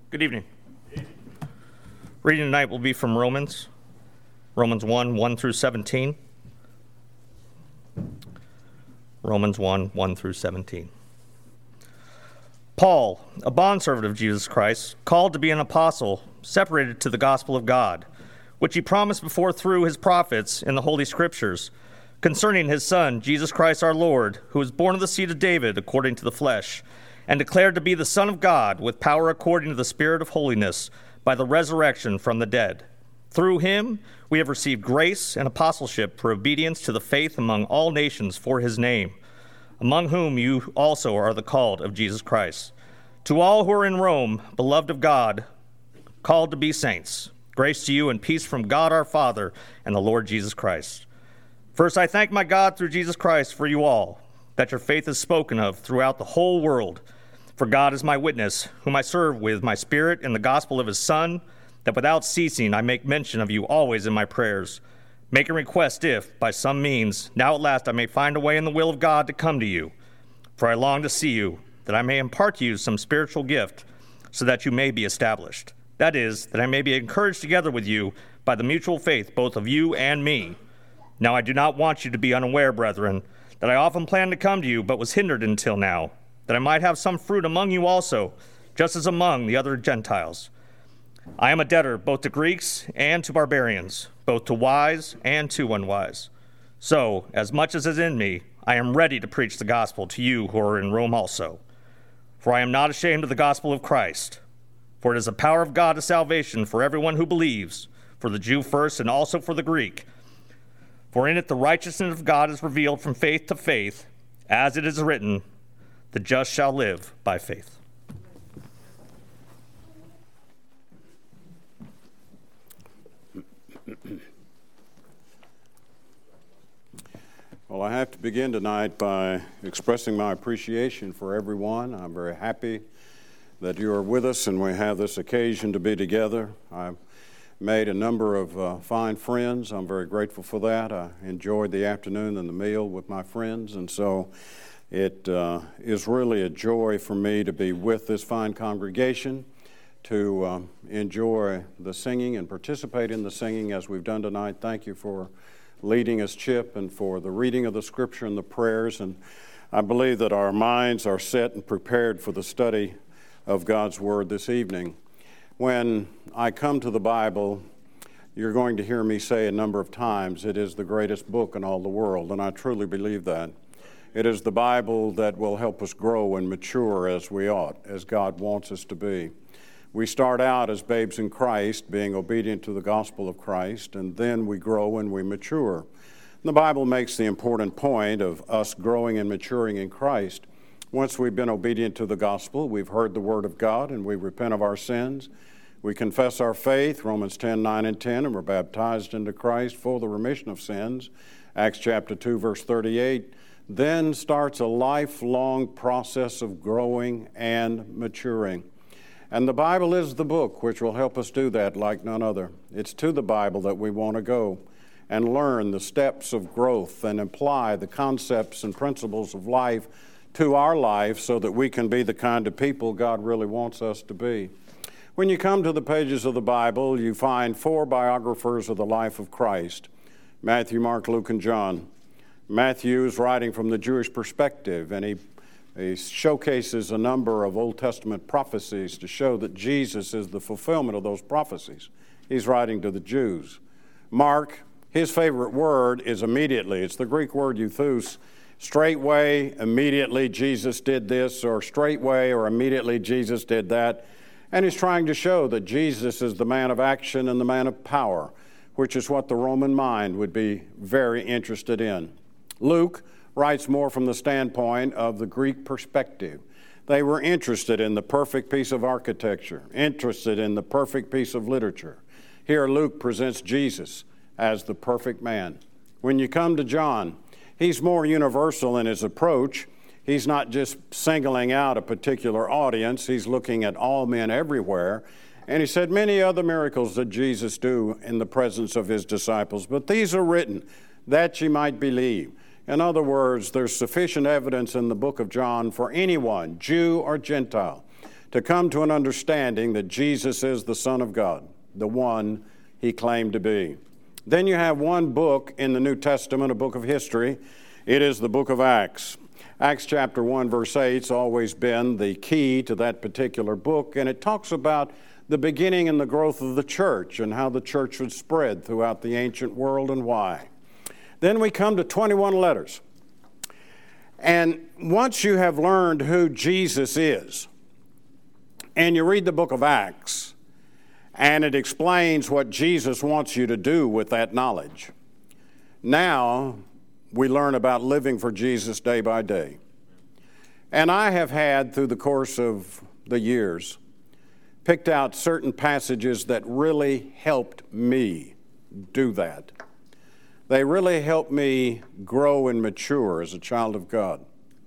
Good evening. Reading tonight will be from Romans 1 through 17. Romans 1 through 17. Paul, a bondservant of Jesus Christ, called to be an apostle, separated to the gospel of God, which he promised before through his prophets in the Holy Scriptures, concerning his Son, Jesus Christ our Lord, who was born of the seed of David according to the flesh, and declared to be the Son of God with power according to the Spirit of holiness by the resurrection from the dead. Through him we have received grace and apostleship for obedience to the faith among all nations for his name, among whom you also are the called of Jesus Christ. To all who are in Rome, beloved of God, called to be saints, grace to you and peace from God our Father and the Lord Jesus Christ. First, I thank my God through Jesus Christ for you all, that your faith is spoken of throughout the whole world. For God is my witness, whom I serve with my spirit in the gospel of his Son, that without ceasing I make mention of you always in my prayers, making request if, by some means, now at last I may find a way in the will of God to come to you. For I long to see you, that I may impart to you some spiritual gift, so that you may be established. That is, that I may be encouraged together with you by the mutual faith both of you and me. Now I do not want you to be unaware, brethren, that I often planned to come to you, but was hindered until now, that I might have some fruit among you also, just as among the other Gentiles. I am a debtor both to Greeks and to barbarians, both to wise and to unwise. So, as much as is in me, I am ready to preach the gospel to you who are in Rome also. For I am not ashamed of the gospel of Christ, for it is the power of God to salvation for everyone who believes, for the Jew first and also for the Greek. For in it the righteousness of God is revealed from faith to faith, as it is written, the just shall live by faith. Well, I have to begin tonight by expressing my appreciation for everyone. I'm very happy that you are with us and we have this occasion to be together. I've made a number of fine friends. I'm very grateful for that. I enjoyed the afternoon and the meal with my friends, and so it is really a joy for me to be with this fine congregation, to enjoy the singing and participate in the singing as we've done tonight. Thank you for leading us, Chip, and for the reading of the Scripture and the prayers. And I believe that our minds are set and prepared for the study of God's Word this evening. When I come to the Bible, you're going to hear me say a number of times, it is the greatest book in all the world, and I truly believe that. It is the Bible that will help us grow and mature as we ought, as God wants us to be. We start out as babes in Christ, being obedient to the gospel of Christ, and then we grow and we mature. The Bible makes the important point of us growing and maturing in Christ. Once we've been obedient to the gospel, we've heard the word of God, and we repent of our sins. We confess our faith, Romans 10:9 and 10, and we're baptized into Christ for the remission of sins, Acts chapter 2, verse 38. Then starts a lifelong process of growing and maturing. And the Bible is the book which will help us do that like none other. It's to the Bible that we want to go and learn the steps of growth and apply the concepts and principles of life to our life so that we can be the kind of people God really wants us to be. When you come to the pages of the Bible, you find four biographers of the life of Christ: Matthew, Mark, Luke, and John. Matthew is writing from the Jewish perspective, and he showcases a number of Old Testament prophecies to show that Jesus is the fulfillment of those prophecies. He's writing to the Jews. Mark, his favorite word is immediately. It's the Greek word euthus. Straightway, immediately Jesus did this, or straightway or immediately Jesus did that. And he's trying to show that Jesus is the man of action and the man of power, which is what the Roman mind would be very interested in. Luke writes more from the standpoint of the Greek perspective. They were interested in the perfect piece of architecture, interested in the perfect piece of literature. Here Luke presents Jesus as the perfect man. When you come to John, he's more universal in his approach. He's not just singling out a particular audience. He's looking at all men everywhere. And he said many other miracles that Jesus do in the presence of his disciples, but these are written that ye might believe. In other words, there's sufficient evidence in the book of John for anyone, Jew or Gentile, to come to an understanding that Jesus is the Son of God, the one he claimed to be. Then you have one book in the New Testament, a book of history. It is the book of Acts. Acts chapter 1, verse 8 has always been the key to that particular book, and it talks about the beginning and the growth of the church and how the church would spread throughout the ancient world and why. Then we come to 21 letters. And once you have learned who Jesus is, and you read the book of Acts, and it explains what Jesus wants you to do with that knowledge, now we learn about living for Jesus day by day. And I have had, through the course of the years, picked out certain passages that really helped me do that. They really helped me grow and mature as a child of God.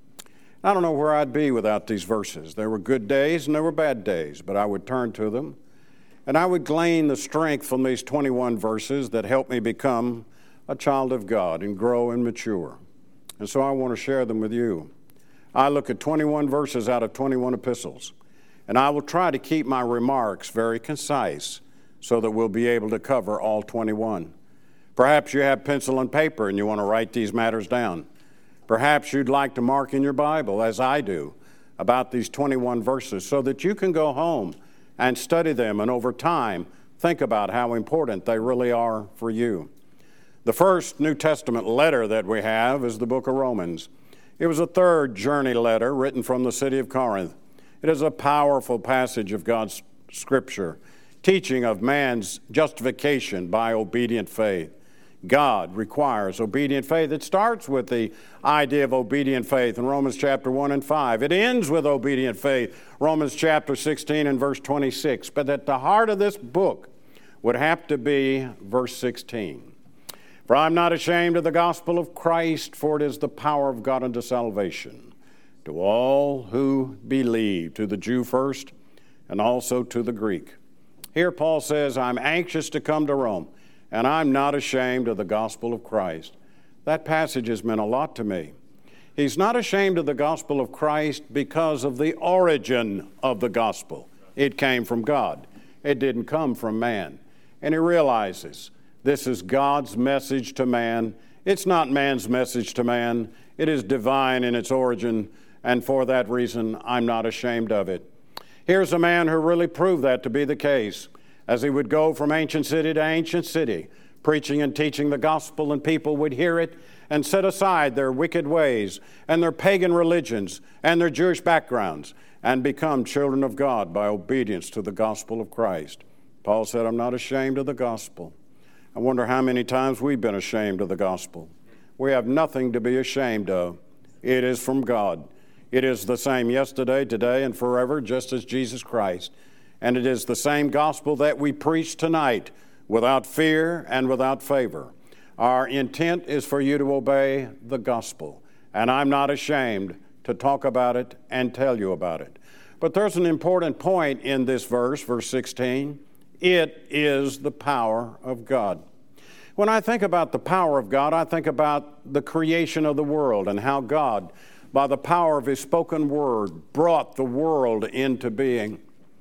I don't know where I'd be without these verses. There were good days and there were bad days, but I would turn to them, and I would glean the strength from these 21 verses that helped me become a child of God and grow and mature. And so I want to share them with you. I look at 21 verses out of 21 epistles, and I will try to keep my remarks very concise so that we'll be able to cover all 21. Perhaps you have pencil and paper and you want to write these matters down. Perhaps you'd like to mark in your Bible, as I do, about these 21 verses so that you can go home and study them and over time think about how important they really are for you. The first New Testament letter that we have is the book of Romans. It was a third journey letter written from the city of Corinth. It is a powerful passage of God's Scripture, teaching of man's justification by obedient faith. God requires obedient faith. It starts with the idea of obedient faith in Romans chapter 1 and 5. It ends with obedient faith, Romans chapter 16 and verse 26. But at the heart of this book would have to be verse 16. For I'm not ashamed of the gospel of Christ, for it is the power of God unto salvation to all who believe, to the Jew first and also to the Greek. Here Paul says, I'm anxious to come to Rome, and I'm not ashamed of the gospel of Christ. That passage has meant a lot to me. He's not ashamed of the gospel of Christ because of the origin of the gospel. It came from God. It didn't come from man. And he realizes this is God's message to man. It's not man's message to man. It is divine in its origin, and for that reason, I'm not ashamed of it. Here's a man who really proved that to be the case, as he would go from ancient city to ancient city, preaching and teaching the gospel, and people would hear it and set aside their wicked ways and their pagan religions and their Jewish backgrounds and become children of God by obedience to the gospel of Christ. Paul said, I'm not ashamed of the gospel. I wonder how many times we've been ashamed of the gospel. We have nothing to be ashamed of. It is from God. It is the same yesterday, today, and forever, just as Jesus Christ. And it is the same gospel that we preach tonight, without fear and without favor. Our intent is for you to obey the gospel, and I'm not ashamed to talk about it and tell you about it. But there's an important point in this verse, verse 16. It is the power of God. When I think about the power of God, I think about the creation of the world and how God, by the power of His spoken word, brought the world into being.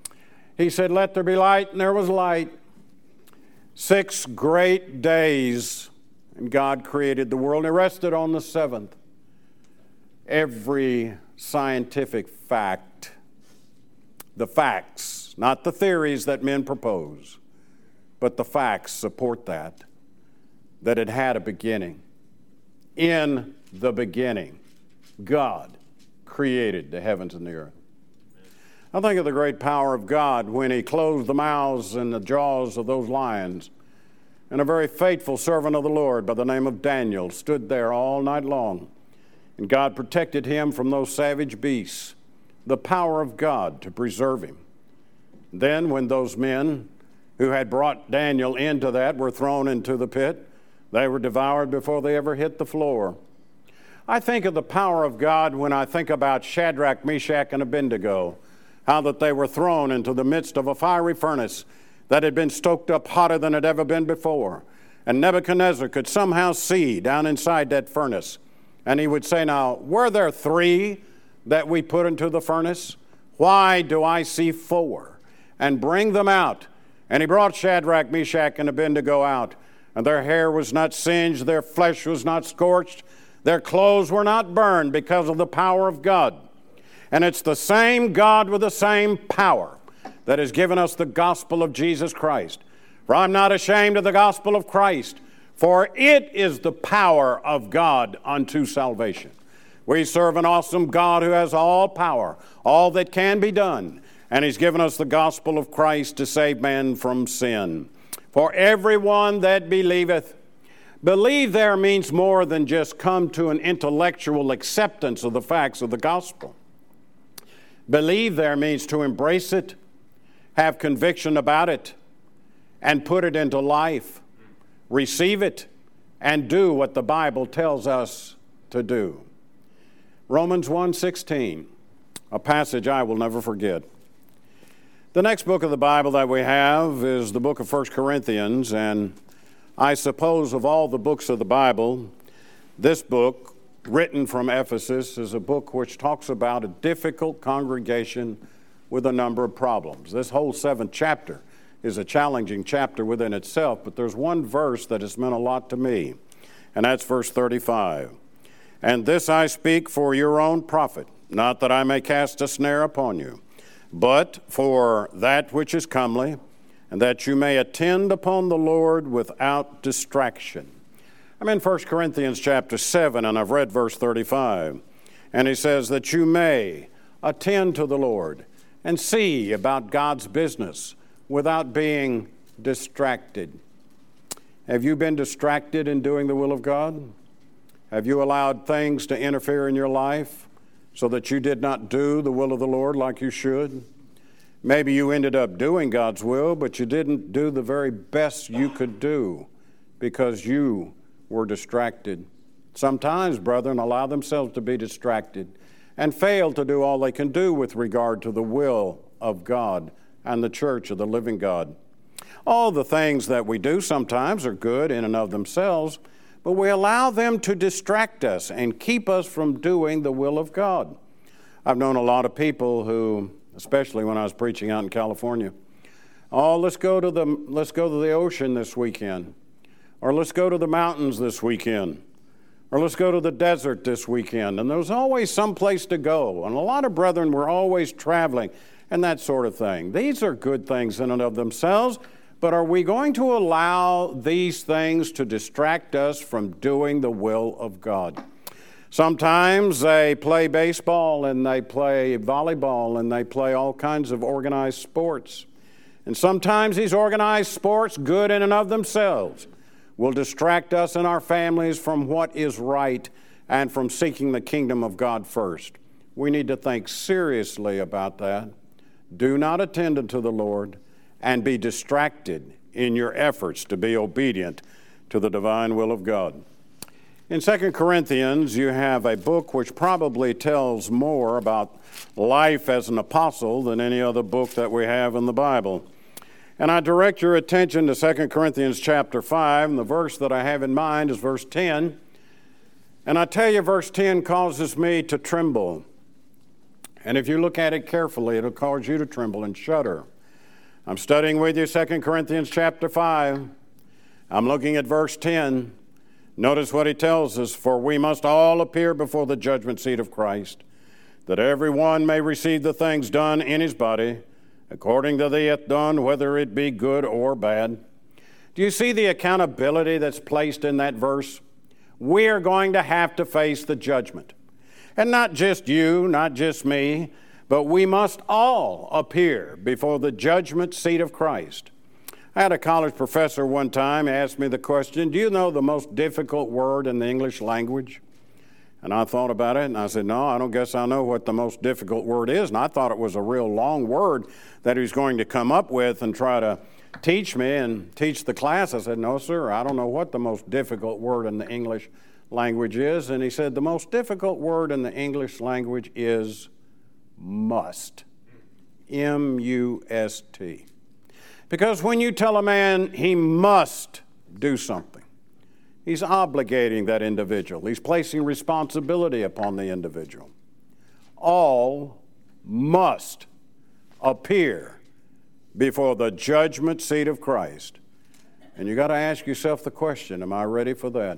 He said, let there be light, and there was light. 6 great days, and God created the world, and He rested on the 7th. Every scientific fact, the facts, not the theories that men propose, but the facts support that it had a beginning. In the beginning, God created the heavens and the earth. I think of the great power of God when He closed the mouths and the jaws of those lions. And a very faithful servant of the Lord by the name of Daniel stood there all night long. And God protected him from those savage beasts. The power of God to preserve him. Then when those men who had brought Daniel into that were thrown into the pit, they were devoured before they ever hit the floor. I think of the power of God when I think about Shadrach, Meshach, and Abednego, how that they were thrown into the midst of a fiery furnace that had been stoked up hotter than it had ever been before. And Nebuchadnezzar could somehow see down inside that furnace. And he would say, now, were there 3 that we put into the furnace? Why do I see four? And bring them out. And he brought Shadrach, Meshach, and Abednego out. And their hair was not singed, their flesh was not scorched, their clothes were not burned because of the power of God. And it's the same God with the same power that has given us the gospel of Jesus Christ. For I'm not ashamed of the gospel of Christ, for it is the power of God unto salvation. We serve an awesome God who has all power, all that can be done, and He's given us the gospel of Christ to save man from sin. For everyone that believeth. Believe there means more than just come to an intellectual acceptance of the facts of the gospel. Believe there means to embrace it, have conviction about it, and put it into life. Receive it, and do what the Bible tells us to do. Romans 1:16, a passage I will never forget. The next book of the Bible that we have is the book of 1 Corinthians, and I suppose of all the books of the Bible, this book, written from Ephesus, is a book which talks about a difficult congregation with a number of problems. This whole 7th chapter is a challenging chapter within itself, but there's one verse that has meant a lot to me, and that's verse 35. And this I speak for your own profit, not that I may cast a snare upon you, but for that which is comely, and that you may attend upon the Lord without distraction. I'm in 1 Corinthians chapter 7, and I've read verse 35. And he says that you may attend to the Lord and see about God's business without being distracted. Have you been distracted in doing the will of God? Have you allowed things to interfere in your life so that you did not do the will of the Lord like you should? Maybe you ended up doing God's will, but you didn't do the very best you could do because you were distracted. Sometimes brethren allow themselves to be distracted and fail to do all they can do with regard to the will of God and the church of the living God. All the things that we do sometimes are good in and of themselves, but we allow them to distract us and keep us from doing the will of God. I've known a lot of people who, especially when I was preaching out in California, let's go to the ocean this weekend, or let's go to the mountains this weekend, or let's go to the desert this weekend. And there's always some place to go. And a lot of brethren were always traveling and that sort of thing. These are good things in and of themselves, but are we going to allow these things to distract us from doing the will of God? Sometimes they play baseball and they play volleyball and they play all kinds of organized sports. And sometimes these organized sports, good in and of themselves, will distract us and our families from what is right and from seeking the kingdom of God first. We need to think seriously about that. Do not attend unto the Lord and be distracted in your efforts to be obedient to the divine will of God. In 2 Corinthians, you have a book which probably tells more about life as an apostle than any other book that we have in the Bible. And I direct your attention to 2 Corinthians chapter 5, and the verse that I have in mind is verse 10. And I tell you, verse 10 causes me to tremble. And if you look at it carefully, it'll cause you to tremble and shudder. I'm studying with you 2 Corinthians chapter 5. I'm looking at verse 10. Notice what he tells us, for we must all appear before the judgment seat of Christ, that every one may receive the things done in his body, according to he hath done, whether it be good or bad. Do you see the accountability that's placed in that verse? We are going to have to face the judgment. And not just you, not just me, but we must all appear before the judgment seat of Christ. I had a college professor one time ask me the question, do you know the most difficult word in the English language? And I thought about it, and I said, no, I don't guess I know what the most difficult word is. And I thought it was a real long word that he was going to come up with and try to teach me and teach the class. I said, no, sir, I don't know what the most difficult word in the English language is. And he said, the most difficult word in the English language is must. M-U-S-T. Because when you tell a man he must do something, he's obligating that individual. He's placing responsibility upon the individual. All must appear before the judgment seat of Christ. And you got to ask yourself the question, am I ready for that?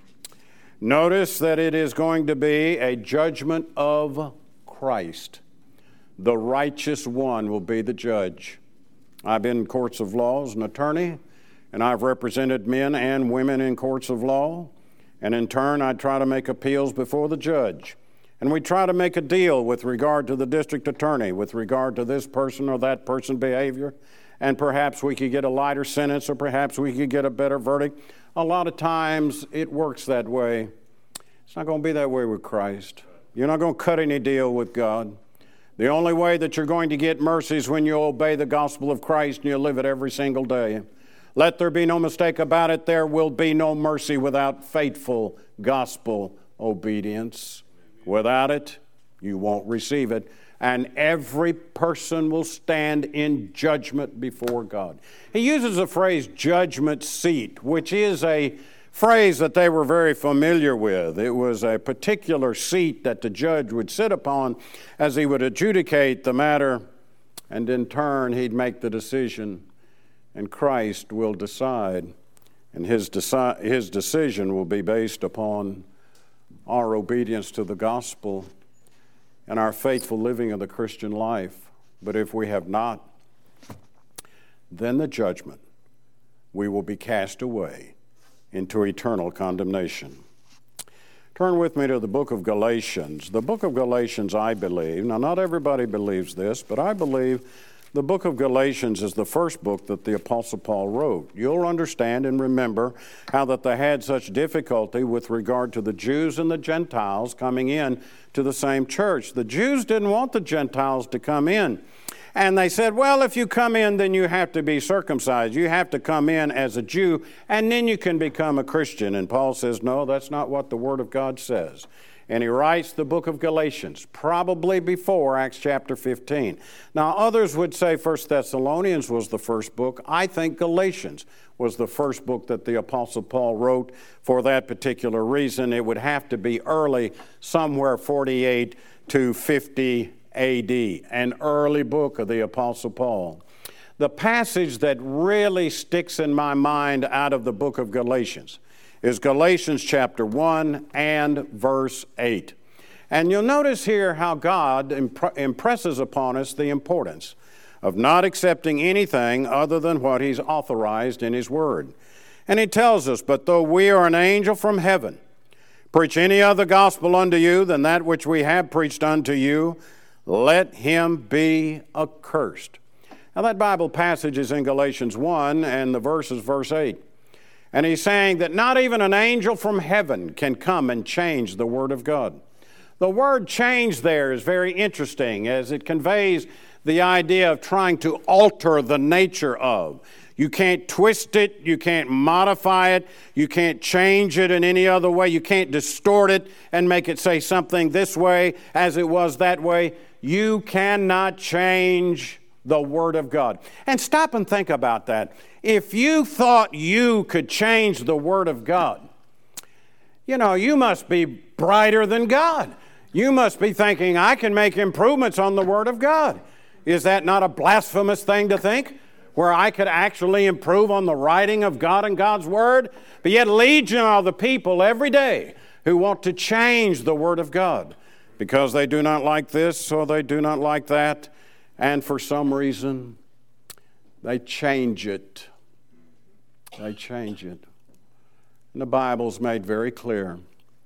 Notice that it is going to be a judgment of Christ. The righteous one will be the judge. I've been in courts of law as an attorney, and I've represented men and women in courts of law. And in turn, I try to make appeals before the judge. And we try to make a deal with regard to the district attorney, with regard to this person or that person's behavior. And perhaps we could get a lighter sentence, or perhaps we could get a better verdict. A lot of times it works that way. It's not going to be that way with Christ. You're not going to cut any deal with God. The only way that you're going to get mercy is when you obey the gospel of Christ and you live it every single day. Let there be no mistake about it, there will be no mercy without faithful gospel obedience. Without it, you won't receive it. And every person will stand in judgment before God. He uses the phrase judgment seat, which is a phrase that they were very familiar with. It was a particular seat that the judge would sit upon as he would adjudicate the matter, and in turn he'd make the decision, and Christ will decide, and his decision will be based upon our obedience to the gospel and our faithful living of the Christian life. But if we have not, then the judgment, we will be cast away into eternal condemnation. Turn with me to the book of Galatians. The book of Galatians, I believe, now not everybody believes this, but I believe the book of Galatians is the first book that the Apostle Paul wrote. You'll understand and remember how that they had such difficulty with regard to the Jews and the Gentiles coming in to the same church. The Jews didn't want the Gentiles to come in. And they said, well, if you come in, then you have to be circumcised. You have to come in as a Jew, and then you can become a Christian. And Paul says, no, that's not what the Word of God says. And he writes the book of Galatians, probably before Acts chapter 15. Now, others would say 1 Thessalonians was the first book. I think Galatians was the first book that the Apostle Paul wrote for that particular reason. It would have to be early, somewhere 48 to 50 A.D., an early book of the Apostle Paul. The passage that really sticks in my mind out of the book of Galatians is Galatians chapter 1 and verse 8. And you'll notice here how God impresses upon us the importance of not accepting anything other than what He's authorized in His Word. And He tells us, but though we are an angel from heaven, preach any other gospel unto you than that which we have preached unto you, let him be accursed. Now that Bible passage is in Galatians 1, and the verse is verse 8. And he's saying that not even an angel from heaven can come and change the Word of God. The word change there is very interesting, as it conveys the idea of trying to alter the nature of. You can't twist it, you can't modify it, you can't change it in any other way, you can't distort it and make it say something this way as it was that way. You cannot change the Word of God. And stop and think about that. If you thought you could change the Word of God, you must be brighter than God. You must be thinking, I can make improvements on the Word of God. Is that not a blasphemous thing to think? Where I could actually improve on the writing of God and God's Word? But yet legion are the people every day who want to change the Word of God because they do not like this or they do not like that, and for some reason they change it. They change it. And the Bible's made very clear.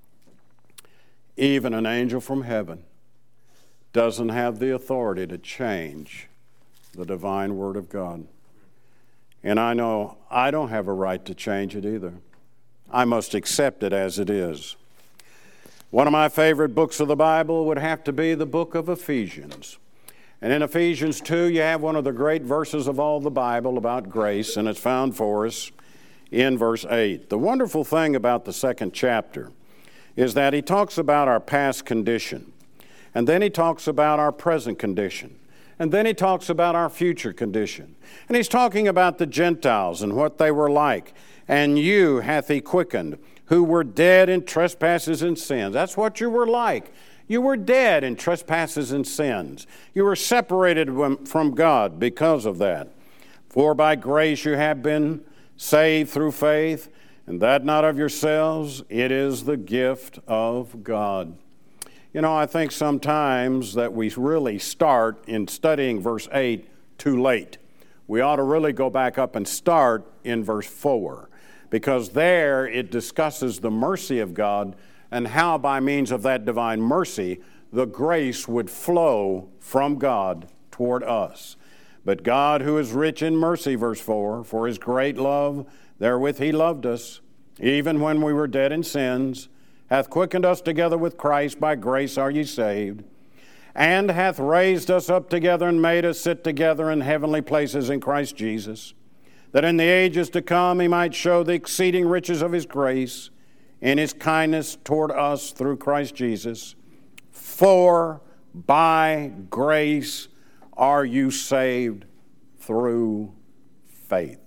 Even an angel from heaven doesn't have the authority to change the divine Word of God. And I know I don't have a right to change it either. I must accept it as it is. One of my favorite books of the Bible would have to be the book of Ephesians. And in Ephesians 2, you have one of the great verses of all the Bible about grace, and it's found for us in verse 8. The wonderful thing about the second chapter is that he talks about our past condition, and then he talks about our present condition, and then he talks about our future condition. And he's talking about the Gentiles and what they were like. And you hath he quickened, who were dead in trespasses and sins. That's what you were like. You were dead in trespasses and sins. You were separated from God because of that. For by grace you have been saved through faith, and that not of yourselves, it is the gift of God. You know, I think sometimes that we really start in studying verse 8 too late. We ought to really go back up and start in verse 4, because there it discusses the mercy of God and how by means of that divine mercy the grace would flow from God toward us. But God, who is rich in mercy, verse 4, for his great love, therewith he loved us, even when we were dead in sins, hath quickened us together with Christ, by grace are ye saved, and hath raised us up together and made us sit together in heavenly places in Christ Jesus, that in the ages to come he might show the exceeding riches of his grace in his kindness toward us through Christ Jesus. For by grace are you saved through faith.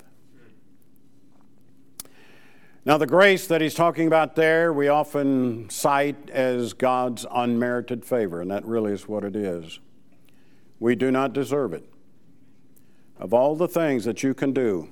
Now, the grace that he's talking about there, we often cite as God's unmerited favor, and that really is what it is. We do not deserve it. Of all the things that you can do,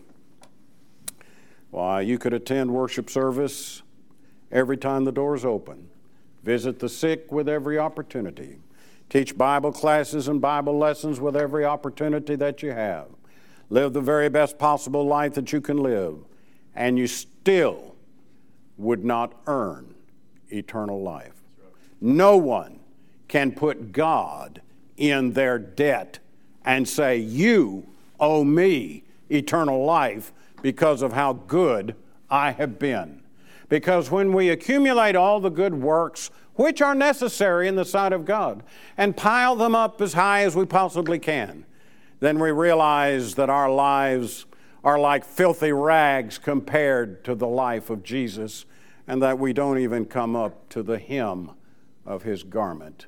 why, you could attend worship service every time the doors open, visit the sick with every opportunity, teach Bible classes and Bible lessons with every opportunity that you have, live the very best possible life that you can live, and you still would not earn eternal life. No one can put God in their debt and say, you owe me eternal life because of how good I have been. Because when we accumulate all the good works which are necessary in the sight of God and pile them up as high as we possibly can, then we realize that our lives are like filthy rags compared to the life of Jesus, and that we don't even come up to the hem of his garment.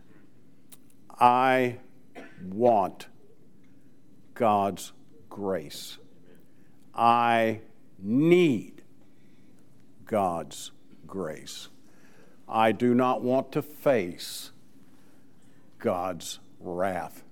I want God's grace. I need God's grace. I do not want to face God's wrath.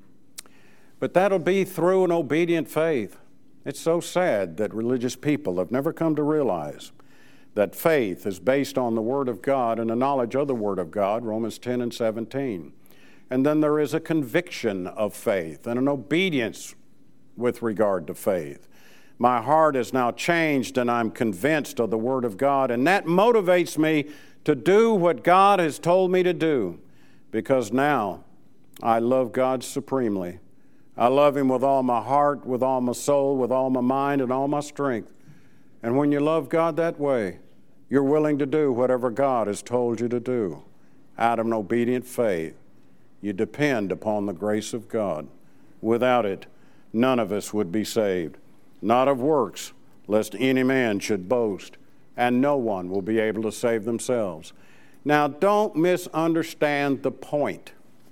But that'll be through an obedient faith. It's so sad that religious people have never come to realize that faith is based on the Word of God and a knowledge of the Word of God, Romans 10 and 17. And then there is a conviction of faith and an obedience with regard to faith. My heart is now changed and I'm convinced of the Word of God, and that motivates me to do what God has told me to do, because now I love God supremely. I love Him with all my heart, with all my soul, with all my mind, and all my strength. And when you love God that way, you're willing to do whatever God has told you to do out of an obedient faith. You depend upon the grace of God. Without it, none of us would be saved. Not of works, lest any man should boast, and no one will be able to save themselves. Now, don't misunderstand the point.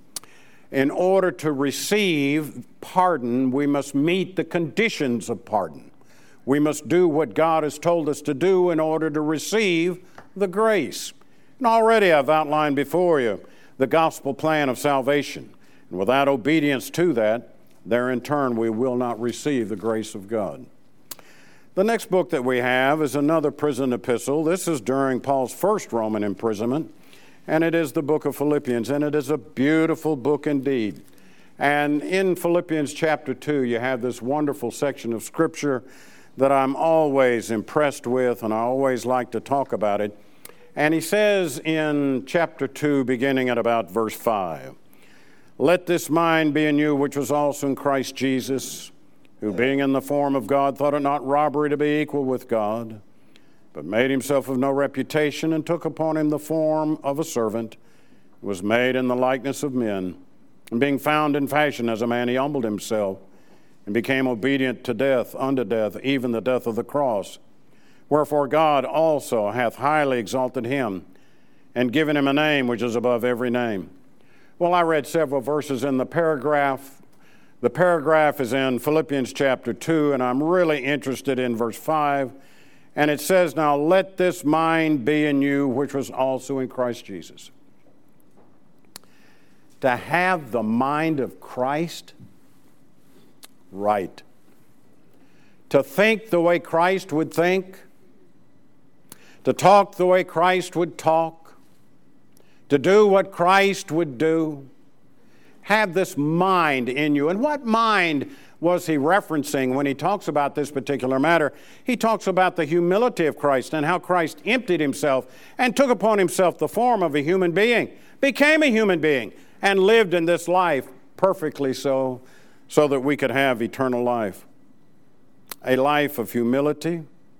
In order to receive pardon, we must meet the conditions of pardon. We must do what God has told us to do in order to receive the grace. And already I've outlined before you the gospel plan of salvation. And without obedience to that, there in turn we will not receive the grace of God. The next book that we have is another prison epistle. This is during Paul's first Roman imprisonment, and it is the book of Philippians, and it is a beautiful book indeed. And in Philippians chapter 2, you have this wonderful section of Scripture that I'm always impressed with, and I always like to talk about it. And he says in chapter 2, beginning at about verse 5, "Let this mind be in you, which was also in Christ Jesus, who being in the form of God thought it not robbery to be equal with God, but made himself of no reputation, and took upon him the form of a servant, was made in the likeness of men. And being found in fashion as a man, he humbled himself, and became obedient to death, unto death, even the death of the cross. Wherefore God also hath highly exalted him, and given him a name which is above every name." Well, I read several verses in the paragraph. The paragraph is in Philippians chapter 2, and I'm really interested in verse 5. And it says, "Now let this mind be in you, which was also in Christ Jesus." To have the mind of Christ? Right. To think the way Christ would think? To talk the way Christ would talk? To do what Christ would do? Have this mind in you. And what mind was he referencing when he talks about this particular matter? He talks about the humility of Christ and how Christ emptied himself and took upon himself the form of a human being, became a human being, and lived in this life perfectly so that we could have eternal life. A life of humility,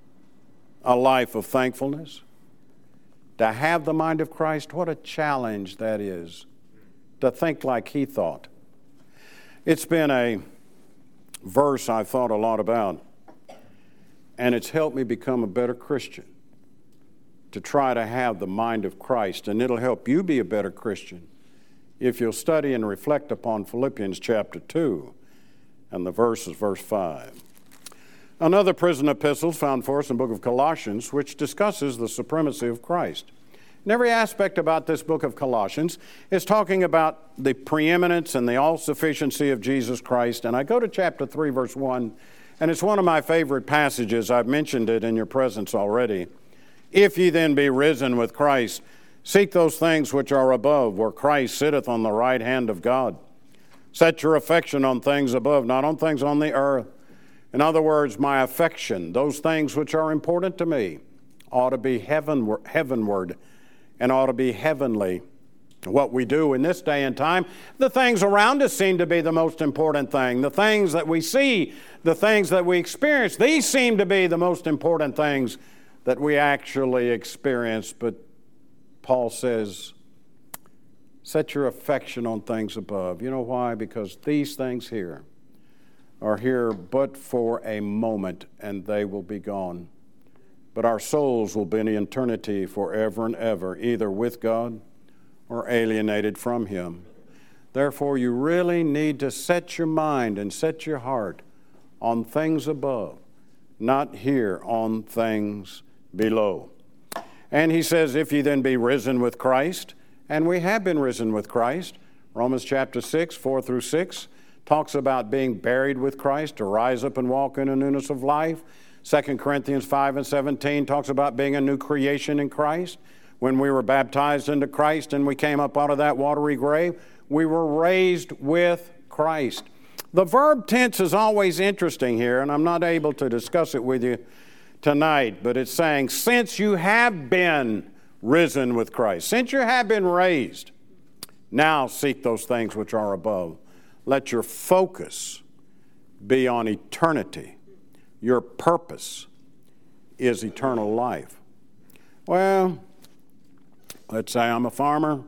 a life of thankfulness. To have the mind of Christ, what a challenge that is, to think like he thought. It's been a verse I've thought a lot about, and it's helped me become a better Christian, to try to have the mind of Christ, and it'll help you be a better Christian if you'll study and reflect upon Philippians chapter 2, and the verse is verse 5. Another prison epistle found for us in the book of Colossians, which discusses the supremacy of Christ. And every aspect about this book of Colossians is talking about the preeminence and the all-sufficiency of Jesus Christ. And I go to chapter 3, verse 1, and it's one of my favorite passages. I've mentioned it in your presence already. If ye then be risen with Christ, seek those things which are above, where Christ sitteth on the right hand of God. Set your affection on things above, not on things on the earth. In other words, my affection, those things which are important to me, ought to be heavenward and ought to be heavenly. What we do in this day and time, the things around us seem to be the most important thing. The things that we see, the things that we experience, these seem to be the most important things that we actually experience. But Paul says, set your affection on things above. You know why? Because these things here are here but for a moment, and they will be gone. But our souls will be in eternity forever and ever, either with God or alienated from Him. Therefore, you really need to set your mind and set your heart on things above, not here on things below. And he says, if ye then be risen with Christ, and we have been risen with Christ, Romans chapter 6, 4 through 6, talks about being buried with Christ, to rise up and walk in a newness of life. 2 Corinthians 5 and 17 talks about being a new creation in Christ. When we were baptized into Christ and we came up out of that watery grave, we were raised with Christ. The verb tense is always interesting here, and I'm not able to discuss it with you tonight, but it's saying, since you have been risen with Christ, since you have been raised, now seek those things which are above. Let your focus be on eternity. Your purpose is eternal life. Well, let's say I'm a farmer,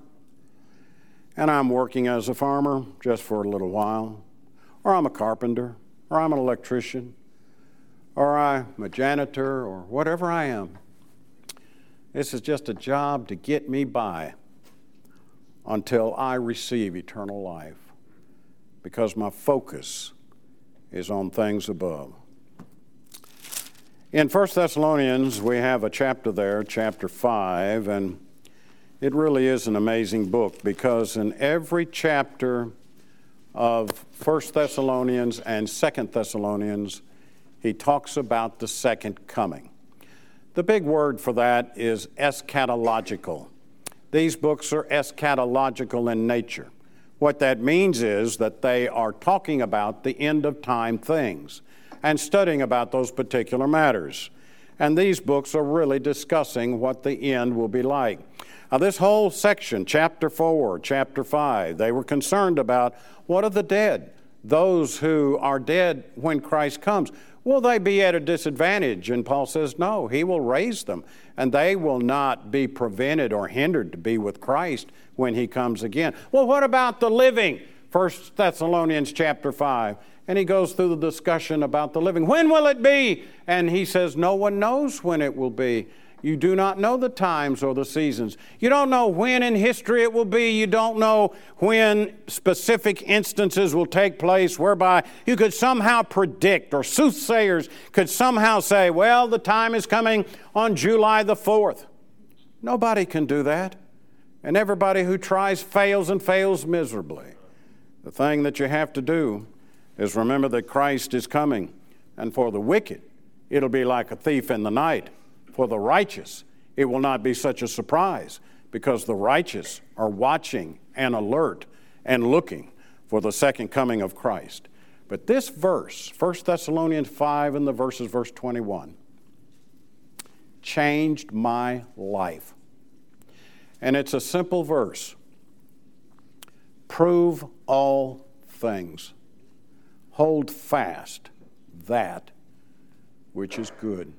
and I'm working as a farmer just for a little while, or I'm a carpenter, or I'm an electrician, or I'm a janitor, or whatever I am. This is just a job to get me by until I receive eternal life, because my focus is on things above. In 1 Thessalonians, we have a chapter there, chapter 5, and it really is an amazing book, because in every chapter of 1 Thessalonians and 2 Thessalonians, he talks about the second coming. The big word for that is eschatological. These books are eschatological in nature. What that means is that they are talking about the end of time things and studying about those particular matters. And these books are really discussing what the end will be like. Now, this whole section, chapter 4, chapter 5, they were concerned about what of the dead, those who are dead when Christ comes. Will they be at a disadvantage? And Paul says, no, he will raise them, and they will not be prevented or hindered to be with Christ when he comes again. Well, what about the living? 1 Thessalonians chapter 5. And he goes through the discussion about the living. When will it be? And he says, no one knows when it will be. You do not know the times or the seasons. You don't know when in history it will be. You don't know when specific instances will take place whereby you could somehow predict, or soothsayers could somehow say, well, the time is coming on July the 4th. Nobody can do that. And everybody who tries fails and fails miserably. The thing that you have to do is remember that Christ is coming. And for the wicked, it'll be like a thief in the night. For the righteous, it will not be such a surprise, because the righteous are watching and alert and looking for the second coming of Christ. But this verse, 1 Thessalonians 5 and the verses, verse 21, changed my life. And it's a simple verse. Prove all things. Hold fast that which is good.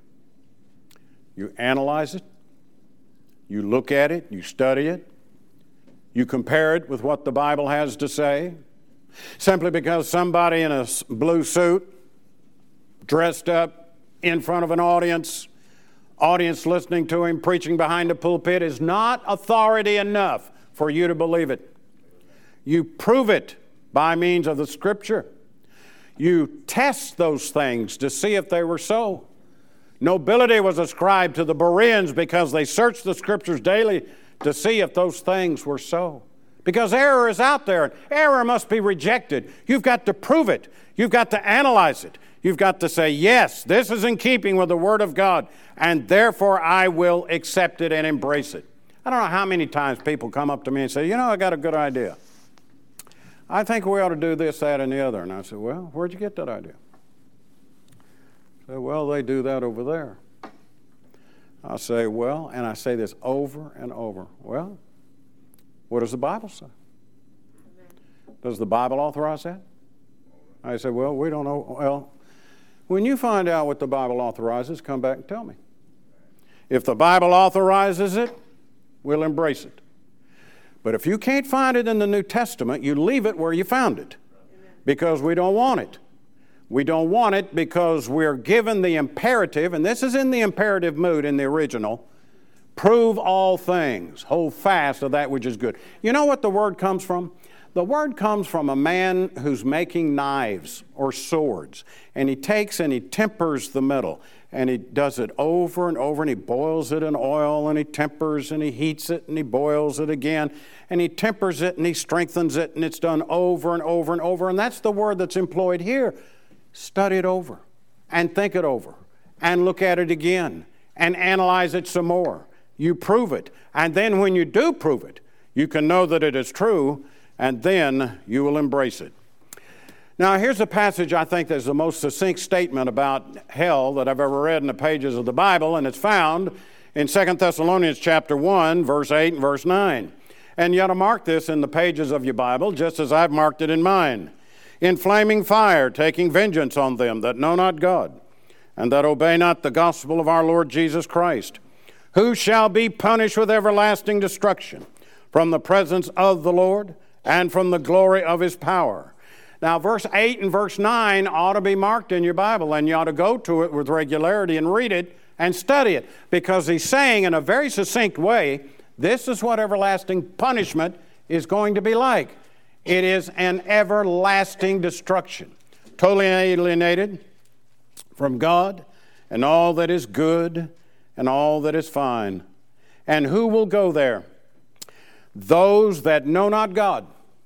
You analyze it. You look at it. You study it. You compare it with what the Bible has to say. Simply because somebody in a blue suit, dressed up in front of an audience listening to him preaching behind a pulpit is not authority enough for you to believe it. You prove it by means of the Scripture. You test those things to see if they were so. Nobility was ascribed to the Bereans because they searched the Scriptures daily to see if those things were so. Because error is out there. Error must be rejected. You've got to prove it. You've got to analyze it. You've got to say, yes, this is in keeping with the Word of God, and therefore I will accept it and embrace it. I don't know how many times people come up to me and say, I got a good idea. I think we ought to do this, that, and the other. And I say, well, where'd you get that idea? Say, well, they do that over there. I say, well, and I say this over and over. Well, what does the Bible say? Does the Bible authorize that? I say, well, we don't know. Well, when you find out what the Bible authorizes, come back and tell me. If the Bible authorizes it, we'll embrace it. But if you can't find it in the New Testament, you leave it where you found it, because we don't want it. We don't want it because we're given the imperative, and this is in the imperative mood in the original, prove all things, hold fast of that which is good. You know what the word comes from? The word comes from a man who's making knives or swords, and he takes and he tempers the metal, and he does it over and over, and he boils it in oil, and he tempers, and he heats it, and he boils it again, and he tempers it, and he strengthens it, and it's done over and over and over, and that's the word that's employed here. Study it over, and think it over, and look at it again, and analyze it some more. You prove it, and then when you do prove it, you can know that it is true, and then you will embrace it. Now, here's a passage I think that's the most succinct statement about hell that I've ever read in the pages of the Bible, and it's found in 2 Thessalonians chapter 1, verse 8 and verse 9. And you ought to mark this in the pages of your Bible, just as I've marked it in mine. In flaming fire, taking vengeance on them that know not God, and that obey not the gospel of our Lord Jesus Christ, who shall be punished with everlasting destruction from the presence of the Lord and from the glory of his power. Now, verse 8 and verse 9 ought to be marked in your Bible, and you ought to go to it with regularity and read it and study it, because he's saying in a very succinct way, this is what everlasting punishment is going to be like. It is an everlasting destruction, totally alienated from God and all that is good and all that is fine. And who will go there? Those that know not God,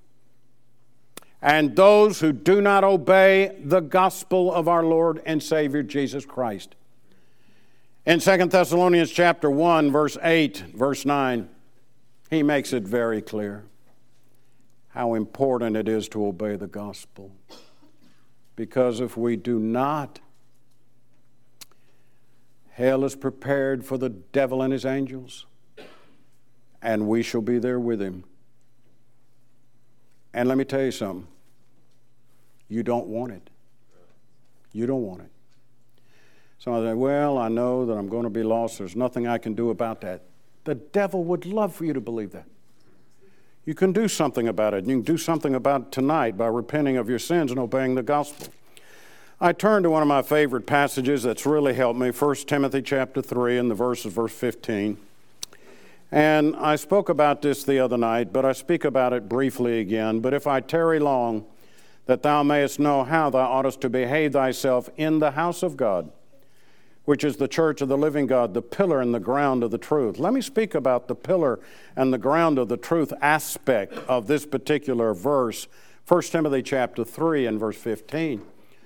and those who do not obey the gospel of our Lord and Savior Jesus Christ. In 2 Thessalonians chapter 1, verse 8, verse 9, he makes it very clear how important it is to obey the gospel. Because if we do not, hell is prepared for the devil and his angels, and we shall be there with him. And let me tell you something. You don't want it. You don't want it. Somebody say, well, I know that I'm going to be lost. There's nothing I can do about that. The devil would love for you to believe that. You can do something about it. You can do something about it tonight by repenting of your sins and obeying the gospel. I turn to one of my favorite passages that's really helped me, 1 Timothy chapter 3 and the verse 15. And I spoke about this the other night, but I speak about it briefly again. But if I tarry long, that thou mayest know how thou oughtest to behave thyself in the house of God, which is the church of the living God, the pillar and the ground of the truth. Let me speak about the pillar and the ground of the truth aspect of this particular verse. 1 Timothy chapter 3 and verse 15.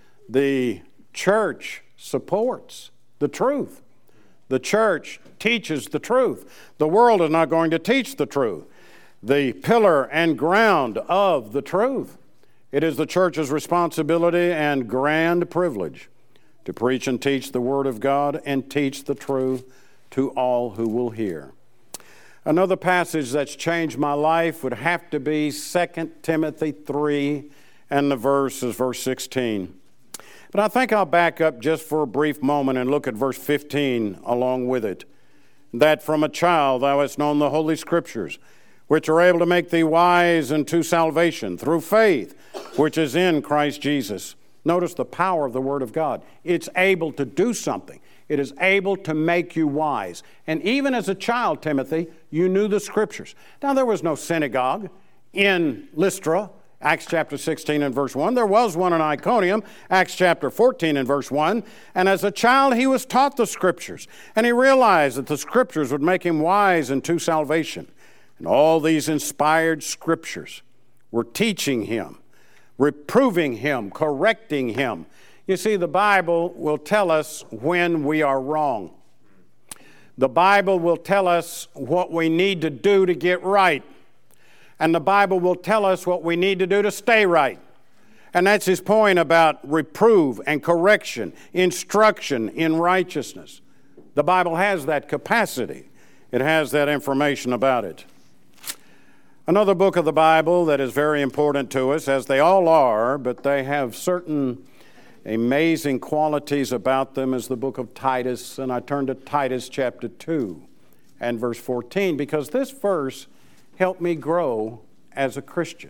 The church supports the truth. The church teaches the truth. The world is not going to teach the truth. The pillar and ground of the truth. It is the church's responsibility and grand privilege to preach and teach the Word of God and teach the truth to all who will hear. Another passage that's changed my life would have to be 2 Timothy 3, and the verse is verse 16. But I think I'll back up just for a brief moment and look at verse 15 along with it. That from a child thou hast known the Holy Scriptures, which are able to make thee wise unto salvation through faith, which is in Christ Jesus. Notice the power of the Word of God. It's able to do something. It is able to make you wise. And even as a child, Timothy, you knew the Scriptures. Now, there was no synagogue in Lystra, Acts chapter 16 and verse 1. There was one in Iconium, Acts chapter 14 and verse 1. And as a child, he was taught the Scriptures. And he realized that the Scriptures would make him wise unto salvation. And all these inspired Scriptures were teaching him, reproving him, correcting him. You see, the Bible will tell us when we are wrong. The Bible will tell us what we need to do to get right. And the Bible will tell us what we need to do to stay right. And that's his point about reprove and correction, instruction in righteousness. The Bible has that capacity. It has that information about it. Another book of the Bible that is very important to us, as they all are, but they have certain amazing qualities about them, is the book of Titus. And I turn to Titus chapter 2 and verse 14, because this verse helped me grow as a Christian.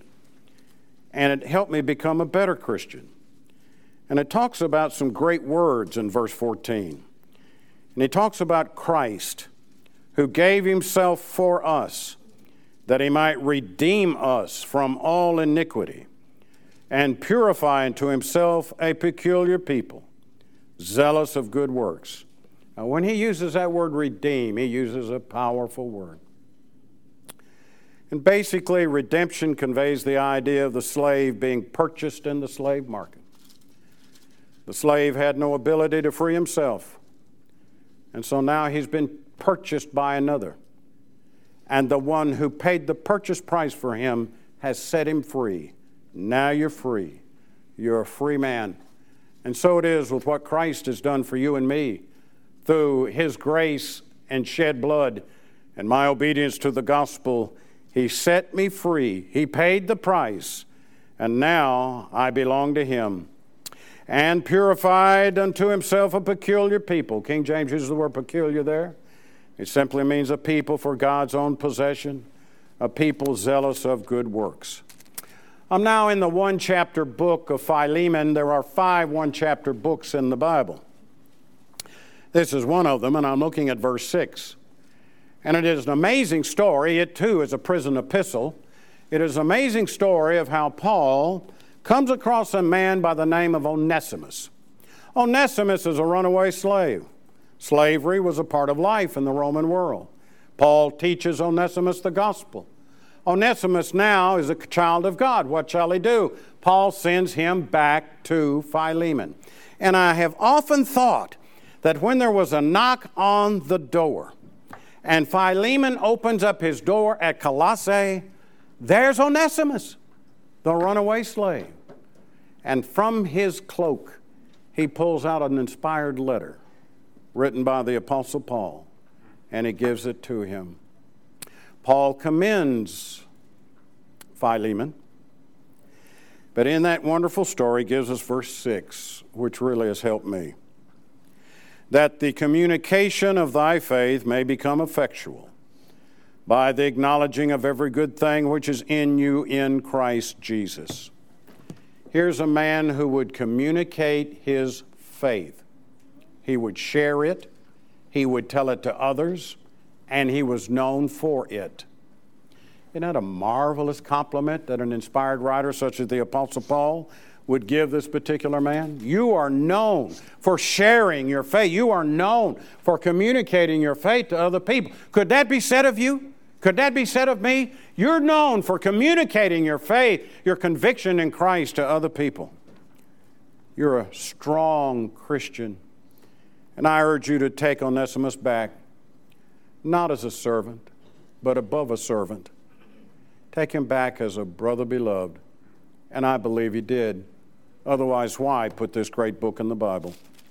And it helped me become a better Christian. And it talks about some great words in verse 14. And he talks about Christ, who gave himself for us, that he might redeem us from all iniquity and purify unto himself a peculiar people, zealous of good works. Now, when he uses that word redeem, he uses a powerful word. And basically, redemption conveys the idea of the slave being purchased in the slave market. The slave had no ability to free himself, and so now he's been purchased by another. And the one who paid the purchase price for him has set him free. Now you're free. You're a free man. And so it is with what Christ has done for you and me through his grace and shed blood and my obedience to the gospel. He set me free. He paid the price. And now I belong to him. And purified unto himself a peculiar people. King James uses the word peculiar there. It simply means a people for God's own possession, a people zealous of good works. I'm now in the one-chapter book of Philemon. There are 5 one-chapter books in the Bible. This is one of them, and I'm looking at verse 6. And it is an amazing story. It, too, is a prison epistle. It is an amazing story of how Paul comes across a man by the name of Onesimus. Onesimus is a runaway slave. Slavery was a part of life in the Roman world. Paul teaches Onesimus the gospel. Onesimus now is a child of God. What shall he do? Paul sends him back to Philemon. And I have often thought that when there was a knock on the door and Philemon opens up his door at Colossae, there's Onesimus, the runaway slave. And from his cloak, he pulls out an inspired letter written by the Apostle Paul, and he gives it to him. Paul commends Philemon, but in that wonderful story gives us verse 6, which really has helped me. That the communication of thy faith may become effectual by the acknowledging of every good thing which is in you in Christ Jesus. Here's a man who would communicate his faith. He would share it, he would tell it to others, and he was known for it. Isn't that a marvelous compliment that an inspired writer such as the Apostle Paul would give this particular man. You are known for sharing your faith. You are known for communicating your faith to other people. Could that be said of you? Could that be said of me? You're known for communicating your faith, your conviction in Christ to other people. You're a strong Christian. And I urge you to take Onesimus back, not as a servant, but above a servant. Take him back as a brother beloved. And I believe he did. Otherwise, why put this great book in the Bible?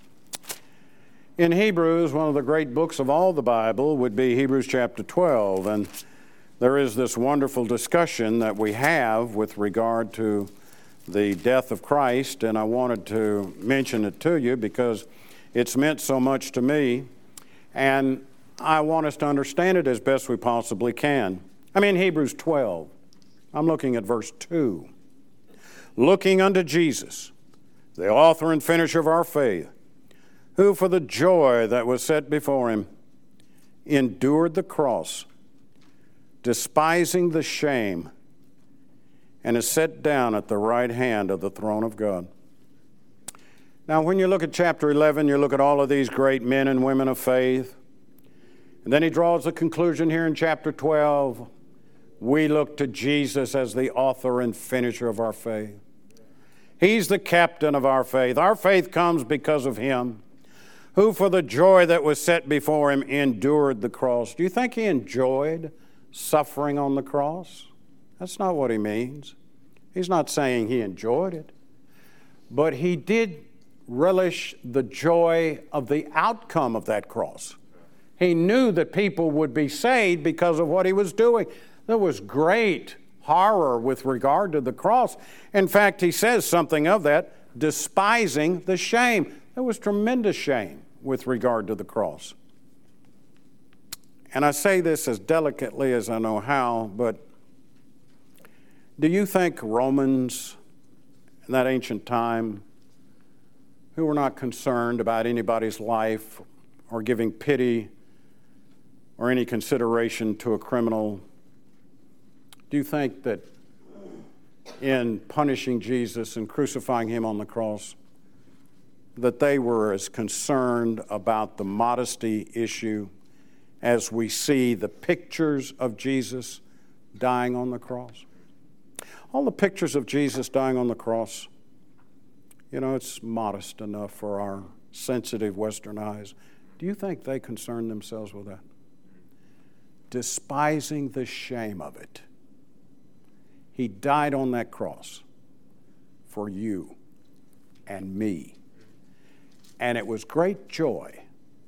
In Hebrews, one of the great books of all the Bible would be Hebrews chapter 12. And there is this wonderful discussion that we have with regard to the death of Christ. And I wanted to mention it to you because it's meant so much to me. And I want us to understand it as best we possibly can. I'm in Hebrews 12. I'm looking at verse 2. Looking unto Jesus, the author and finisher of our faith, who for the joy that was set before him endured the cross, despising the shame, and is set down at the right hand of the throne of God. Now, when you look at chapter 11, you look at all of these great men and women of faith, and then he draws a conclusion here in chapter 12. We look to Jesus as the author and finisher of our faith. He's the captain of our faith. Our faith comes because of him, who for the joy that was set before him endured the cross. Do you think he enjoyed suffering on the cross? That's not what he means. He's not saying he enjoyed it. But he did relish the joy of the outcome of that cross. He knew that people would be saved because of what he was doing. There was great horror with regard to the cross. In fact, he says something of that, despising the shame. There was tremendous shame with regard to the cross. And I say this as delicately as I know how, but do you think Romans in that ancient time, who were not concerned about anybody's life or giving pity or any consideration to a criminal, do you think that in punishing Jesus and crucifying him on the cross, that they were as concerned about the modesty issue as we see the pictures of Jesus dying on the cross? All the pictures of Jesus dying on the cross, you know, it's modest enough for our sensitive Western eyes. Do you think they concern themselves with that? Despising the shame of it. He died on that cross for you and me. And it was great joy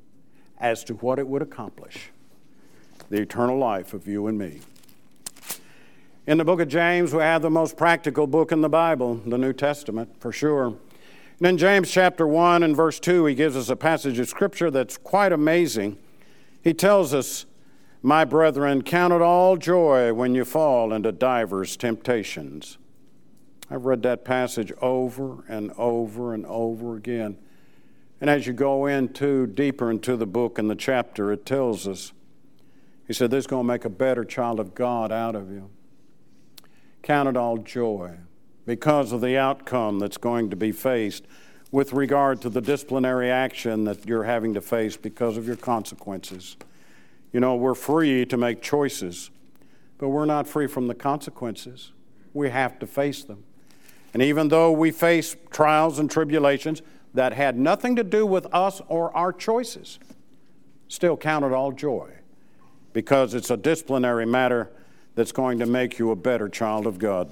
as to what it would accomplish, the eternal life of you and me. In the book of James, we have the most practical book in the Bible, the New Testament, for sure. And in James chapter 1 and verse 2, he gives us a passage of Scripture that's quite amazing. He tells us, my brethren, count it all joy when you fall into divers temptations. I've read that passage over and over and over again. And as you go deeper into the book and the chapter, it tells us, he said, this is going to make a better child of God out of you. Count it all joy because of the outcome that's going to be faced with regard to the disciplinary action that you're having to face because of your consequences. You know, we're free to make choices, but we're not free from the consequences. We have to face them. And even though we face trials and tribulations that had nothing to do with us or our choices, still count it all joy because it's a disciplinary matter that's going to make you a better child of God.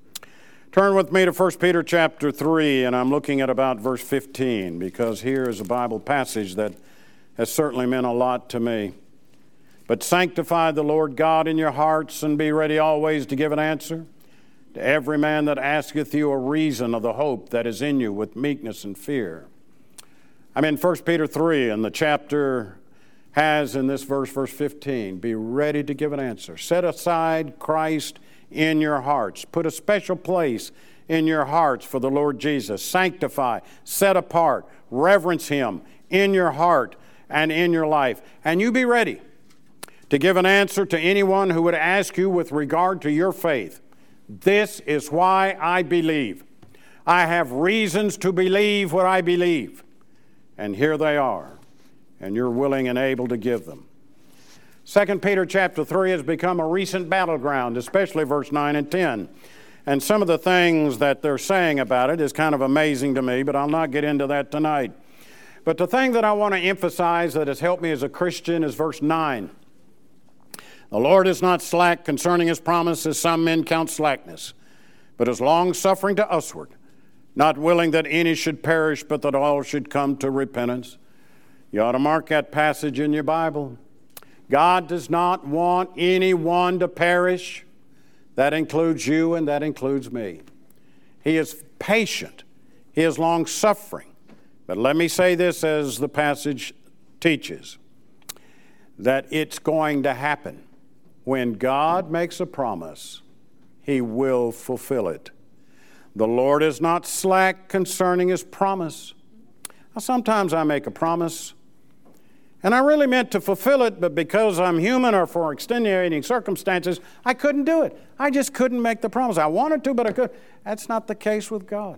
Turn with me to 1 Peter chapter 3, and I'm looking at about verse 15 because here is a Bible passage that has certainly meant a lot to me. But sanctify the Lord God in your hearts, and be ready always to give an answer to every man that asketh you a reason of the hope that is in you with meekness and fear. I'm in 1 Peter 3, and the chapter has in this verse 15, be ready to give an answer. Set aside Christ in your hearts. Put a special place in your hearts for the Lord Jesus. Sanctify, set apart, reverence him in your heart and in your life. And you be ready to give an answer to anyone who would ask you with regard to your faith. This is why I believe. I have reasons to believe what I believe. And here they are. And you're willing and able to give them. 2 Peter chapter 3 has become a recent battleground, especially verse 9 and 10. And some of the things that they're saying about it is kind of amazing to me, but I'll not get into that tonight. But the thing that I want to emphasize that has helped me as a Christian is verse 9. The Lord is not slack concerning his promise, as some men count slackness, but is long-suffering to usward, not willing that any should perish, but that all should come to repentance. You ought to mark that passage in your Bible. God does not want anyone to perish. That includes you and that includes me. He is patient. He is long-suffering. But let me say this as the passage teaches, that it's going to happen. When God makes a promise, he will fulfill it. The Lord is not slack concerning his promise. Now, sometimes I make a promise, and I really meant to fulfill it, but because I'm human or for extenuating circumstances, I couldn't do it. I just couldn't make the promise. I wanted to, but I couldn't. That's not the case with God.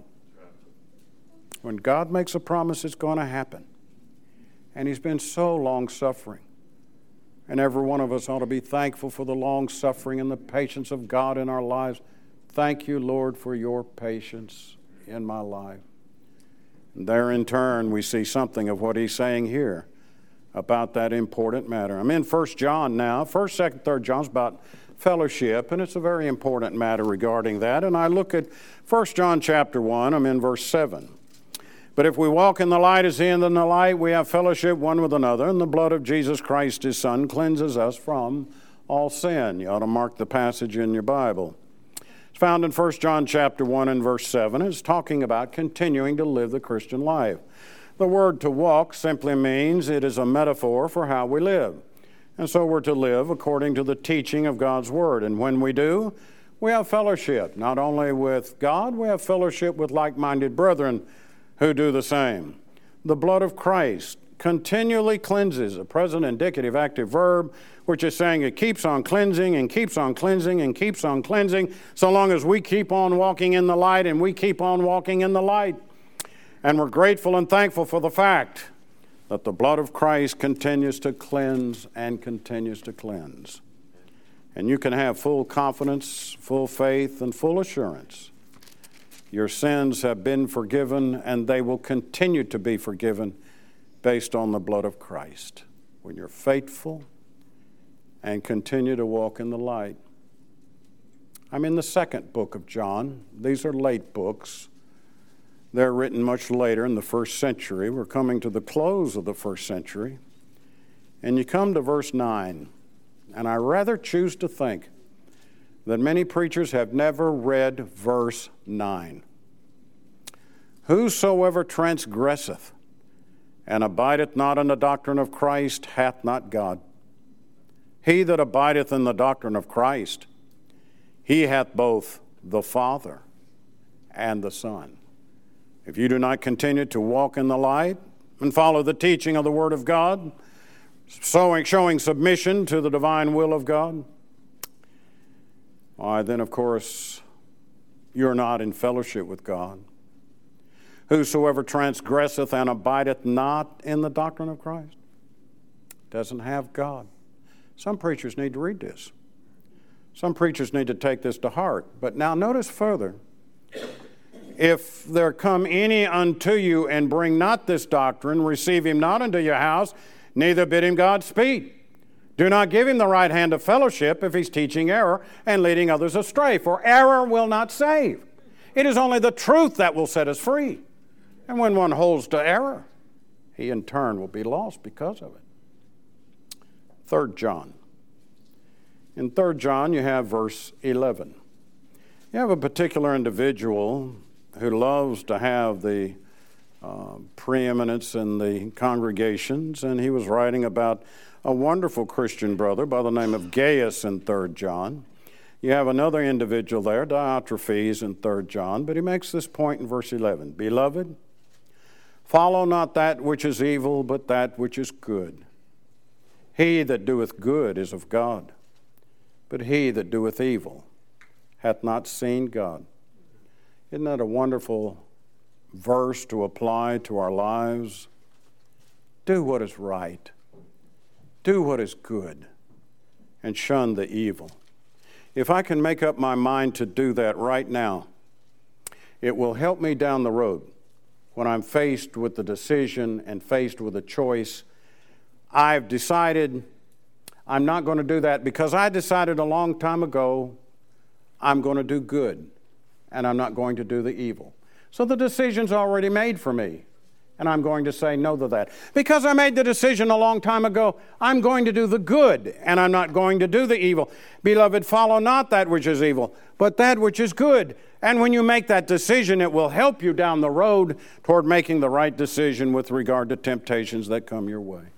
When God makes a promise, it's going to happen. And he's been so long-suffering. And every one of us ought to be thankful for the long-suffering and the patience of God in our lives. Thank you, Lord, for your patience in my life. And there in turn, we see something of what he's saying here about that important matter. I'm in 1 John now. 1st, 2nd, 3rd John's about fellowship, and it's a very important matter regarding that. And I look at 1 John chapter 1. I'm in verse 7. But if we walk in the light as he is in the light, we have fellowship one with another, and the blood of Jesus Christ, his Son, cleanses us from all sin. You ought to mark the passage in your Bible. It's found in 1 John chapter 1 and verse 7. It's talking about continuing to live the Christian life. The word to walk simply means it is a metaphor for how we live. And so we're to live according to the teaching of God's Word. And when we do, we have fellowship, not only with God, we have fellowship with like-minded brethren who do the same. The blood of Christ continually cleanses, a present indicative active verb, which is saying it keeps on cleansing and keeps on cleansing and keeps on cleansing, so long as we keep on walking in the light and we keep on walking in the light. And we're grateful and thankful for the fact that the blood of Christ continues to cleanse and continues to cleanse. And you can have full confidence, full faith, and full assurance. Your sins have been forgiven, and they will continue to be forgiven based on the blood of Christ. When you're faithful and continue to walk in the light. I'm in the 2nd book of John. These are late books. They're written much later in the 1st century. We're coming to the close of the 1st century. And you come to verse 9. And I rather choose to think that many preachers have never read verse 9. Whosoever transgresseth and abideth not in the doctrine of Christ hath not God. He that abideth in the doctrine of Christ, he hath both the Father and the Son. If you do not continue to walk in the light and follow the teaching of the Word of God, showing submission to the divine will of God, why, then, of course, you're not in fellowship with God. Whosoever transgresseth and abideth not in the doctrine of Christ doesn't have God. Some preachers need to read this. Some preachers need to take this to heart. But now notice further. If there come any unto you and bring not this doctrine, receive him not into your house, neither bid him Godspeed. Do not give him the right hand of fellowship if he's teaching error and leading others astray, for error will not save. It is only the truth that will set us free. And when one holds to error, he in turn will be lost because of it. 3 John. In 3 John, you have verse 11. You have a particular individual who loves to have the preeminence in the congregations, and he was writing about a wonderful Christian brother by the name of Gaius in 3 John. You have another individual there, Diotrephes, in 3 John, but he makes this point in verse 11. Beloved, follow not that which is evil, but that which is good. He that doeth good is of God, but he that doeth evil hath not seen God. Isn't that a wonderful verse to apply to our lives? Do what is right. Do what is good. And shun the evil. If I can make up my mind to do that right now, it will help me down the road when I'm faced with the decision and faced with a choice. I've decided I'm not going to do that because I decided a long time ago I'm going to do good and I'm not going to do the evil. So the decision's already made for me, and I'm going to say no to that. Because I made the decision a long time ago, I'm going to do the good, and I'm not going to do the evil. Beloved, follow not that which is evil, but that which is good. And when you make that decision, it will help you down the road toward making the right decision with regard to temptations that come your way.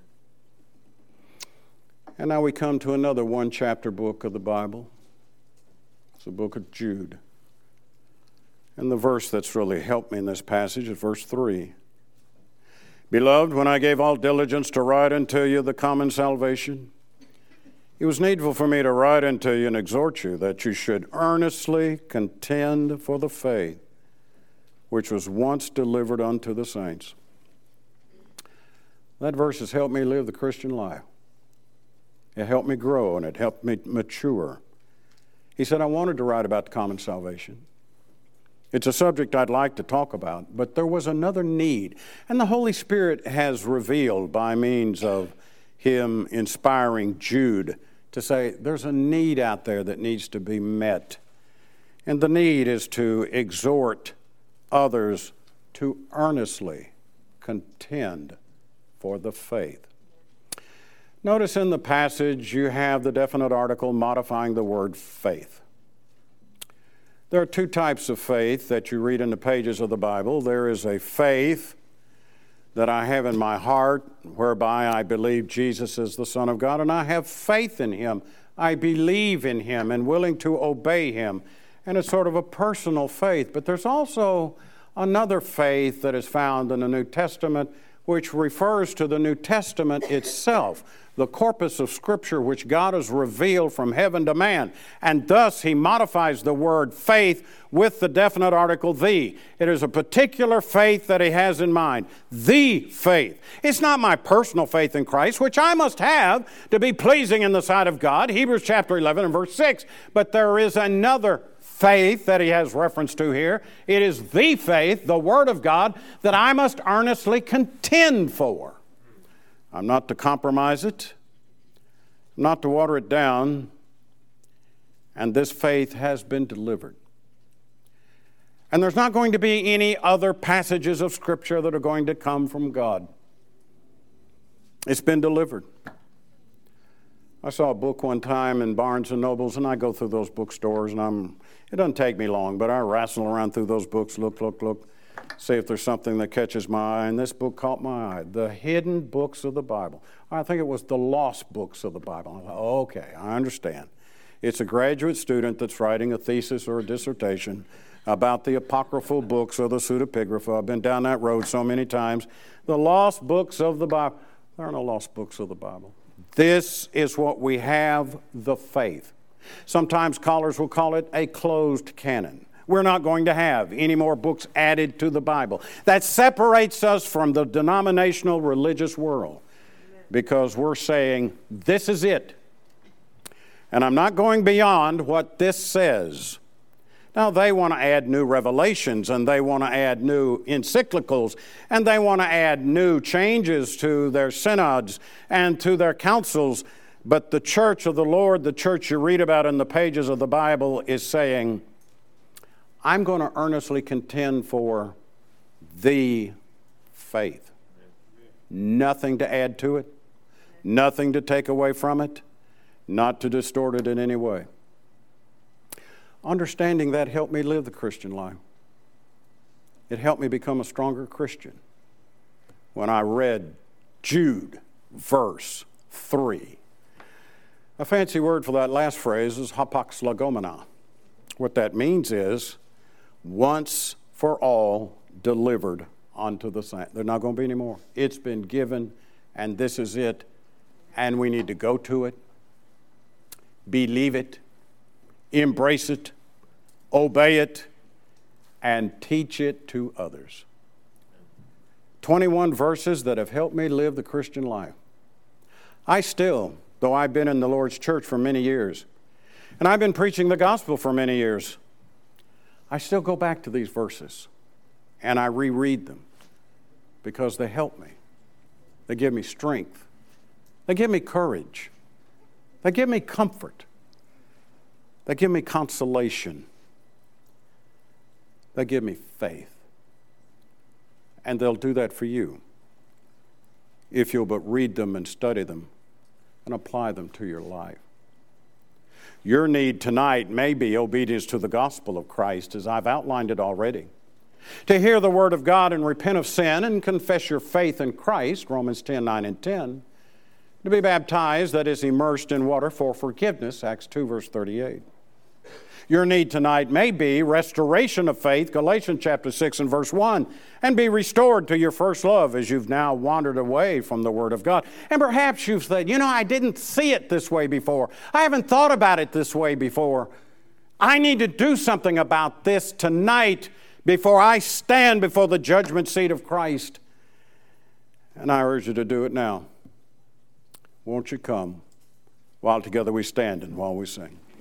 And now we come to another one-chapter book of the Bible. It's the book of Jude. And the verse that's really helped me in this passage is verse 3. Beloved, when I gave all diligence to write unto you the common salvation, it was needful for me to write unto you and exhort you that you should earnestly contend for the faith which was once delivered unto the saints. That verse has helped me live the Christian life. It helped me grow and it helped me mature. He said, I wanted to write about the common salvation. It's a subject I'd like to talk about, but there was another need. And the Holy Spirit has revealed by means of Him inspiring Jude to say there's a need out there that needs to be met. And the need is to exhort others to earnestly contend for the faith. Notice in the passage you have the definite article modifying the word faith. There are two types of faith that you read in the pages of the Bible. There is a faith that I have in my heart whereby I believe Jesus is the Son of God, and I have faith in Him. I believe in Him and willing to obey Him. And it's sort of a personal faith. But there's also another faith that is found in the New Testament which refers to the New Testament itself, the corpus of Scripture which God has revealed from heaven to man. And thus He modifies the word faith with the definite article the. It is a particular faith that He has in mind. The faith. It's not my personal faith in Christ, which I must have to be pleasing in the sight of God, Hebrews chapter 11 and verse 6. But there is another faith that he has reference to here. It is the faith, the Word of God, that I must earnestly contend for. I'm not to compromise it, I'm not to water it down, and this faith has been delivered. And there's not going to be any other passages of Scripture that are going to come from God. It's been delivered. I saw a book one time in Barnes & Nobles, and I go through those bookstores, and it doesn't take me long, but I wrestle around through those books, look, see if there's something that catches my eye, and this book caught my eye, The Hidden Books of the Bible. I think it was The Lost Books of the Bible. I thought, okay, I understand. It's a graduate student that's writing a thesis or a dissertation about the apocryphal books of the pseudepigrapha. I've been down that road so many times. The lost books of the Bible. There are no lost books of the Bible. This is what we have, the faith. Sometimes scholars will call it a closed canon. We're not going to have any more books added to the Bible. That separates us from the denominational religious world because we're saying, this is it. And I'm not going beyond what this says. Now, they want to add new revelations, and they want to add new encyclicals, and they want to add new changes to their synods and to their councils. But the church of the Lord, the church you read about in the pages of the Bible, is saying, I'm going to earnestly contend for the faith. Nothing to add to it, nothing to take away from it, not to distort it in any way. Understanding that helped me live the Christian life. It helped me become a stronger Christian when I read Jude, verse 3. A fancy word for that last phrase is hapax legomena. What that means is once for all delivered unto the saints. There's not going to be any more. It's been given, and this is it, and we need to go to it, believe it, embrace it, obey it, and teach it to others. 21 verses that have helped me live the Christian life. I still, though I've been in the Lord's church for many years, and I've been preaching the gospel for many years, I still go back to these verses and I reread them because they help me. They give me strength. They give me courage. They give me comfort. They give me consolation. They give me faith. And they'll do that for you if you'll but read them and study them and apply them to your life. Your need tonight may be obedience to the gospel of Christ, as I've outlined it already. To hear the word of God and repent of sin and confess your faith in Christ, Romans 10:9 and 10. To be baptized, that is, immersed in water for forgiveness, Acts 2, verse 38. Your need tonight may be restoration of faith, Galatians chapter 6 and verse 1, and be restored to your first love as you've now wandered away from the Word of God. And perhaps you've said, I didn't see it this way before. I haven't thought about it this way before. I need to do something about this tonight before I stand before the judgment seat of Christ. And I urge you to do it now. Won't you come while together we stand and while we sing?